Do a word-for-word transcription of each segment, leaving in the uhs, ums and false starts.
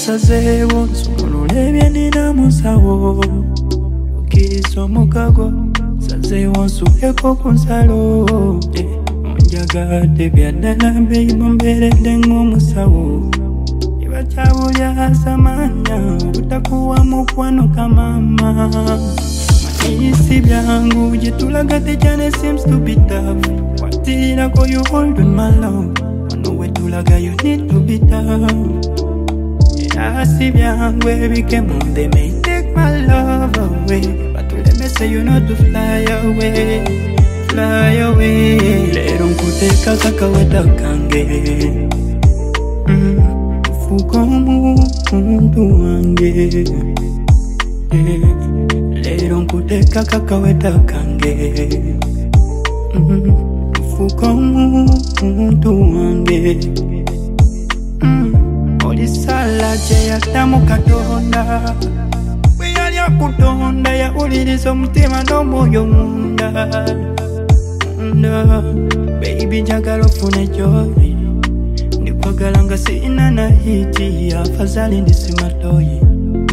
nasazeewo nsumulula ebyenina mu nsawo okiriza omukago sazeewo nsubeko ku nsalo onjagadde byaddala mbeyimo mbeeredde ng'omusawo ibakyabulya asamanya obutakuwa mukwano kamama manisi byangu gye tulagadde jane seems to be tough watirako you hold on my love wano we tulaga you need to be tough asi byangu ebikemu they may take my love away but let me say you know to fly away fly away lero nkuteka kakaweta kange ufuka omuntu wange lero nkuteka kakaweta kange ufuka omuntu wange olisala gye yaddamu katonda bwe yali akutonda yawuliriza omutima n'omwoyo munda munda baby njagala ofune joyi ndikwagala nga sirina na hiti afazali ndisimatoyi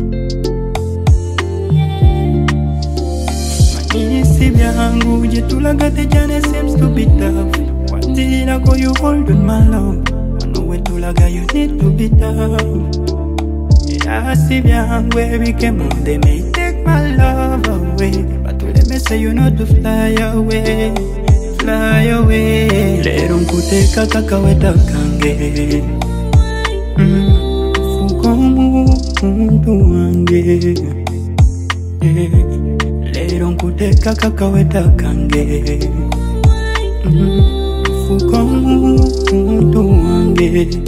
manisi byangu gye tulagadde jane seems to be tough watirako you hold on my love we tulaga you need to be tough asi byangu ebikemu they may take my love away but let me say you know to fly away fly away lero nkuteka kakaweta kange ufuka omuntu wange lero nkuteka kakaweta kange ufuka omuntu wange